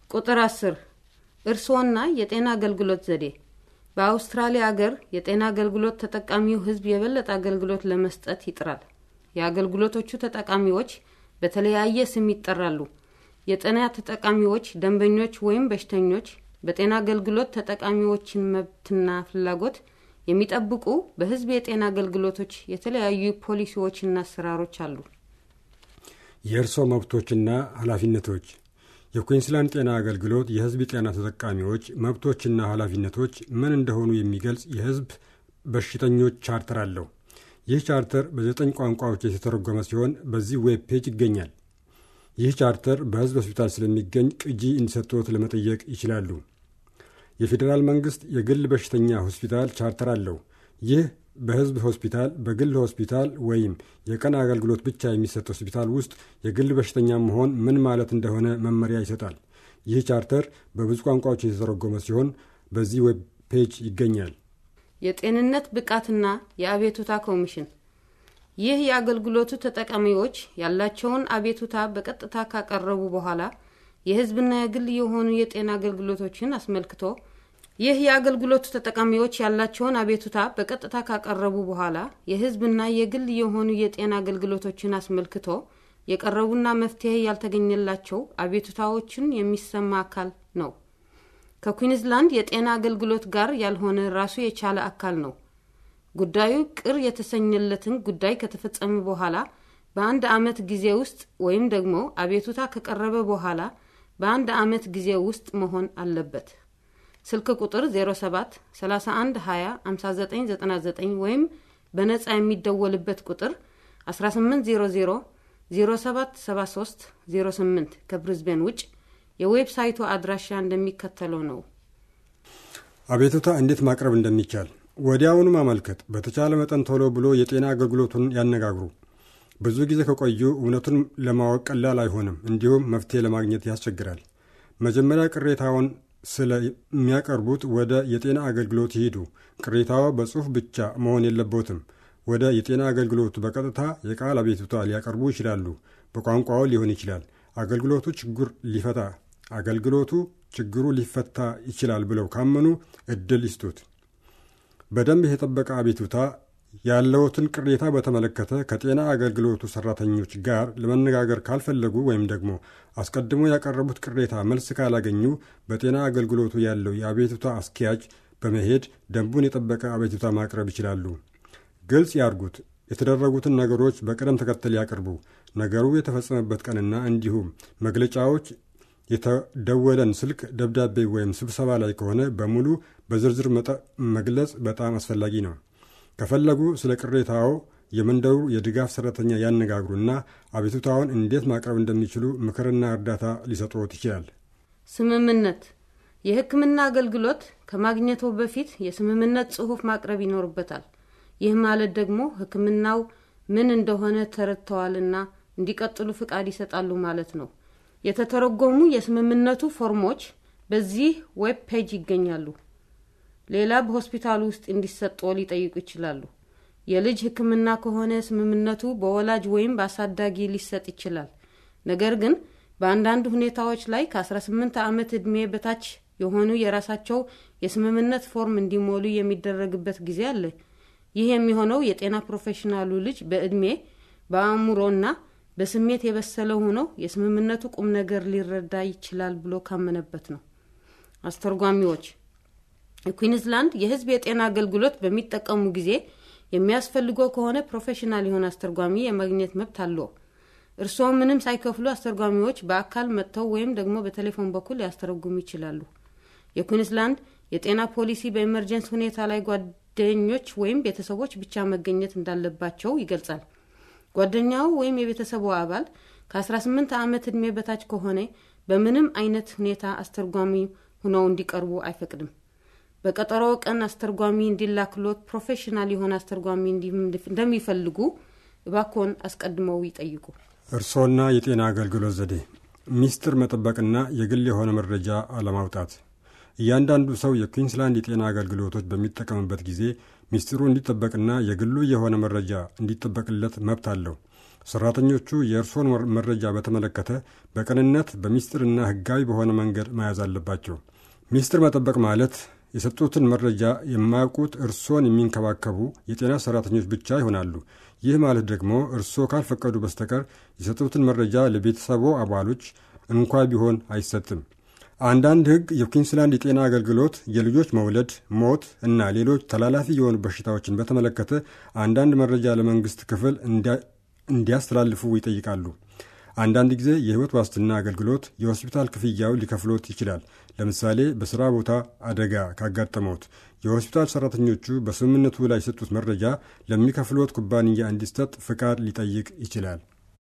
ቁጥር 10 እርሶና የጤና አገልግሎት ዘዴ በአውስትራሊያ ሀገር የጤና አገልግሎት ተጠቃሚው ህዝብ የበለጠ አገልግሎት ለመስጠት ይጥራል። የአገልግሎቶቹ ተጠቃሚዎች በተለያየ ስም ይጠራሉ። የጤና ተጠቃሚዎች፣ ደንበኞች ወይም በሽተኞች በጤና አገልግሎት ተጠቃሚዎችን መብትና ፍላጎት የሚጠብቁ በህዝብ የጤና አገልግሎቶች የተለያዩ ፖሊሲዎችና አሰራሮች አሉ። የእርሶ መብቶችና ኃላፊነቶች የኩዊንስላንድ ጤና አገልግሎት የህዝብ ጤና ተጠቃሚዎች መብቶችና ኃላፊነቶች ምን እንደሆኑ የሚገልጽ የህዝብ በሽተኞች ቻርተር አለው። ይህ ቻርተር በ9 ቋንቋዎች የተተረጎመ ሲሆን በዚህ ዌብ ፔጅ ይገኛል። ይህ ቻርተር በህዝብ ሆስፒታል ስለሚገኝ ቅጂ እንዲሰጡት ለመጠየቅ ይችላሉ። የፌዴራል መንግስት የግል በሽተኛ ሆስፒታል ቻርተር አለው። ይህ በህዝብ ሆስፒታል፣ በግል ሆስፒታል ወይም የቀን አገልግሎት ብቻ የሚሰጥ ሆስፒታል ውስጥ የግል በሽተኛ መሆን ምን ማለት እንደሆነ መመሪያ ይሰጣል። ይህ ቻርተር በብዙ ቋንቋዎች የተተረጎመ ሲሆን በዚህ ዌብ ፔጅ ይገኛል። የጤንነት ብቃትና የአቤቱታ ኮሚሽን ይህ የአገልግሎቱ ተጠቃሚዎች ያላቸውን አቤቱታ በቀጥታ ካቀረቡ በኋላ የህዝብና የግል የሆኑ የጤና አገልግሎቶችን አስመልክቶ ይህ የአገልግሎቱ ተጠቃሚዎች ያላቸውን አቤቱታ በቀጥታ ካቀረቡ በኋላ የህዝብና የግል የሆኑ የጤና አገልግሎቶችን አስመልክቶ የቀረቡና መፍትሄ ያልተገኘላቸው አቤቱታዎችን የሚሰማ አካል ነው። ከኩዊንስላንድ የጤና አገልግሎት ጋር ያልሆነ ራሱ የቻለ አካል ነው። ጉዳዩ ቅር የተሰኘለትን ጉዳይ ከተፈጸመ በኋላ በአንድ ዓመት ጊዜ ውስጥ ወይም ደግሞ አቤቱታ ከቀረበ በኋላ በአንድ ዓመት ጊዜ ውስጥ መሆን አለበት። ስልክ ቁጥር 07 31 20 5999 ወይም በነጻ የሚደወልበት ቁጥር 1800 0773 08 ከብሪዝቤን ውጭ የዌብሳይቱ አድራሻ እንደሚከተለው ነው። አቤቱታ እንዴት ማቅረብ እንደሚቻል ወዲያውኑ ማመልከት። በተቻለ መጠን ቶሎ ብሎ የጤና አገልግሎቱን ያነጋግሩ። ብዙ ጊዜ ከቆዩ እውነቱን ለማወቅ ቀላል አይሆንም፣ እንዲሁም መፍትሄ ለማግኘት ያስቸግራል። መጀመሪያ ቅሬታውን ስለሚያቀርቡት ወደ የጤና አገልግሎት ይሄዱ። ቅሬታው በጽሑፍ ብቻ መሆን የለበትም። ወደ የጤና አገልግሎቱ በቀጥታ የቃል አቤቱታ ሊያቀርቡ ይችላሉ። በቋንቋው ሊሆን ይችላል። አገልግሎቱ ችግሩ ሊፈታ ይችላል ብለው ካመኑ እድል ይስጡት። በደንብ የተጠበቀ አቤቱታ ያለውትን ቅሬታ በተመለከተ ከጤና አገልግሎቱ ሰራተኞች ጋር ለመነጋገር ካልፈለጉ ወይም ደግሞ አስቀድሞ ያቀረቡት ቅሬታ መልስ ካላገኙ በጤና አገልግሎቱ ያለው የአቤቱታ አስኪያጅ በመሄድ ደንቡን የጠበቀ አቤቱታ ማቅረብ ይችላሉ። ግልጽ ያርጉት። የተደረጉትን ነገሮች በቅደም ተከተል ያቅርቡ። ነገሩ የተፈጸመበት ቀንና እንዲሁም መግለጫዎች፣ የተደወለን ስልክ፣ ደብዳቤ ወይም ስብሰባ ላይ ከሆነ በሙሉ በዝርዝር መግለጽ በጣም አስፈላጊ ነው። ከፈለጉ ስለ ቅሬታው የመንደሩ የድጋፍ ሰራተኛ ያነጋግሩና አቤቱታውን እንዴት ማቅረብ እንደሚችሉ ምክርና እርዳታ ሊሰጡት ይችላል። ስምምነት የሕክምና አገልግሎት ከማግኘቱ በፊት የስምምነት ጽሑፍ ማቅረብ ይኖርበታል። ይህ ማለት ደግሞ ሕክምናው ምን እንደሆነ ተረድተዋልና እንዲቀጥሉ ፍቃድ ይሰጣሉ ማለት ነው። የተተረጎሙ የስምምነቱ ፎርሞች በዚህ ዌብ ፔጅ ይገኛሉ። ሌላ በሆስፒታል ውስጥ እንዲሰጠው ሊጠይቁ ይችላሉ። የልጅ ሕክምና ከሆነ ስምምነቱ በወላጅ ወይም በአሳዳጊ ሊሰጥ ይችላል። ነገር ግን በአንዳንድ ሁኔታዎች ላይ ከ18 ዓመት ዕድሜ በታች የሆኑ የራሳቸው የስምምነት ፎርም እንዲሞሉ የሚደረግበት ጊዜ አለ። ይህ የሚሆነው የጤና ፕሮፌሽናሉ ልጅ በዕድሜ በአእምሮና በስሜት የበሰለ ሆኖ የስምምነቱ ቁም ነገር ሊረዳ ይችላል ብሎ ካመነበት ነው። አስተርጓሚዎች ኩዊንስላንድ የህዝብ የጤና አገልግሎት በሚጠቀሙ ጊዜ የሚያስፈልገው ከሆነ ፕሮፌሽናል የሆነ አስተርጓሚ የማግኘት መብት አለው። እርስዎ ምንም ሳይከፍሉ አስተርጓሚዎች በአካል መጥተው ወይም ደግሞ በቴሌፎን በኩል ያስተረጉሙ ይችላሉ። የኩዊንስላንድ የጤና ፖሊሲ በኤመርጀንሲ ሁኔታ ላይ ጓደኞች ወይም ቤተሰቦች ብቻ መገኘት እንዳለባቸው ይገልጻል። ጓደኛው ወይም የቤተሰቡ አባል ከ18 ዓመት ዕድሜ በታች ከሆነ በምንም አይነት ሁኔታ አስተርጓሚ ሆነው እንዲቀርቡ አይፈቅድም። በቀጠሮ ቀን አስተርጓሚ እንዲላክሎት ፕሮፌሽናል የሆነ አስተርጓሚ እንደሚፈልጉ እባክዎን አስቀድመው ይጠይቁ። እርሶና የጤና አገልግሎት ዘዴ ሚስጥር መጠበቅና የግል የሆነ መረጃ አለማውጣት። እያንዳንዱ ሰው የኩዊንስላንድ የጤና አገልግሎቶች በሚጠቀምበት ጊዜ ሚስጥሩ እንዲጠበቅና የግሉ የሆነ መረጃ እንዲጠበቅለት መብት አለው። ሰራተኞቹ የእርሶን መረጃ በተመለከተ በቅንነት በሚስጥርና ሕጋዊ በሆነ መንገድ መያዝ አለባቸው። ሚስጥር መጠበቅ ማለት የሰጡትን መረጃ የማያውቁት እርሶን የሚንከባከቡ የጤና ሰራተኞች ብቻ ይሆናሉ። ይህ ማለት ደግሞ እርሶ ካልፈቀዱ በስተቀር የሰጡትን መረጃ ለቤተሰቦ አባሎች እንኳ ቢሆን አይሰጥም። አንዳንድ ሕግ የኩዊንስላንድ የጤና አገልግሎት የልጆች መውለድ፣ ሞት እና ሌሎች ተላላፊ የሆኑ በሽታዎችን በተመለከተ አንዳንድ መረጃ ለመንግስት ክፍል እንዲያስተላልፉ ይጠይቃሉ። አንዳንድ ጊዜ የሕይወት ዋስትና አገልግሎት የሆስፒታል ክፍያው ሊከፍሎት ይችላል። ለምሳሌ በሥራ ቦታ አደጋ ካጋጠመዎት የሆስፒታል ሠራተኞቹ በስምምነቱ ላይ የሰጡት መረጃ ለሚከፍሎት ኩባንያ እንዲሰጥ ፍቃድ ሊጠይቅ ይችላል።